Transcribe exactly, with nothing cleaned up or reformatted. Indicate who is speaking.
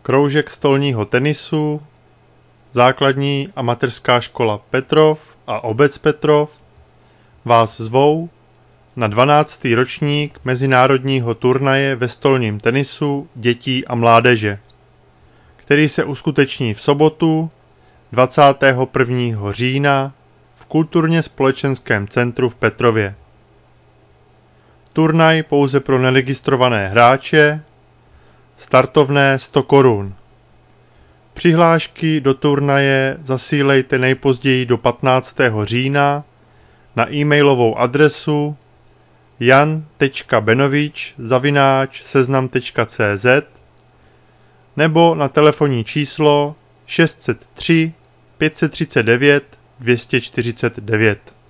Speaker 1: Kroužek stolního tenisu, Základní a mateřská škola Petrov a obec Petrov vás zvou na dvanáctý ročník mezinárodního turnaje ve stolním tenisu dětí a mládeže, který se uskuteční v sobotu dvacátého prvního října v kulturně společenském centru v Petrově. Turnaj pouze pro neregistrované hráče, startovné sto korun. Přihlášky do turnaje zasílejte nejpozději do patnáctého října na e-mailovou adresu jan tečka benovič zavináč seznam tečka cé zet nebo na telefonní číslo šest set tři pět set třicet devět dvě stě čtyřicet devět.